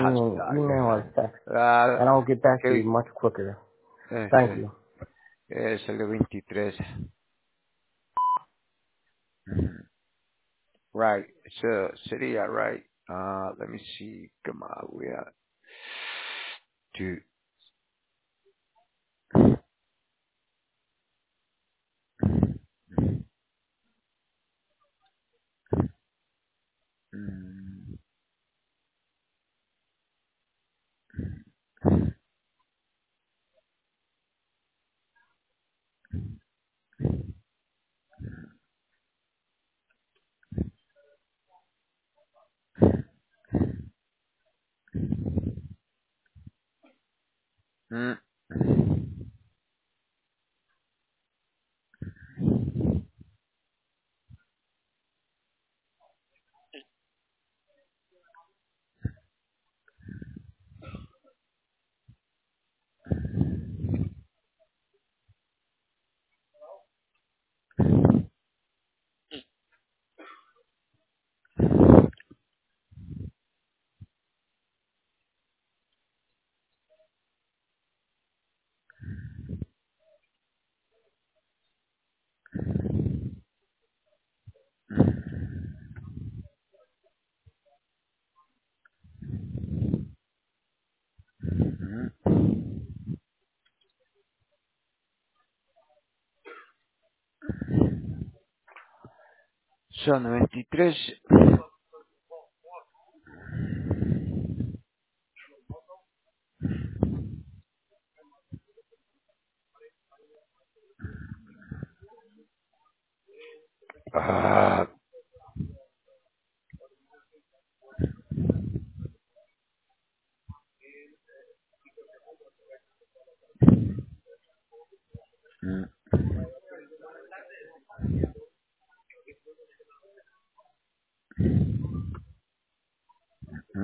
email or text, Ah, and I'll get back to you que, much quicker. Thank este, you. salió 23. Right. So sería right. Let me see. Come on, we are two. Mm, mm, mm. Son 23. Ah, mm.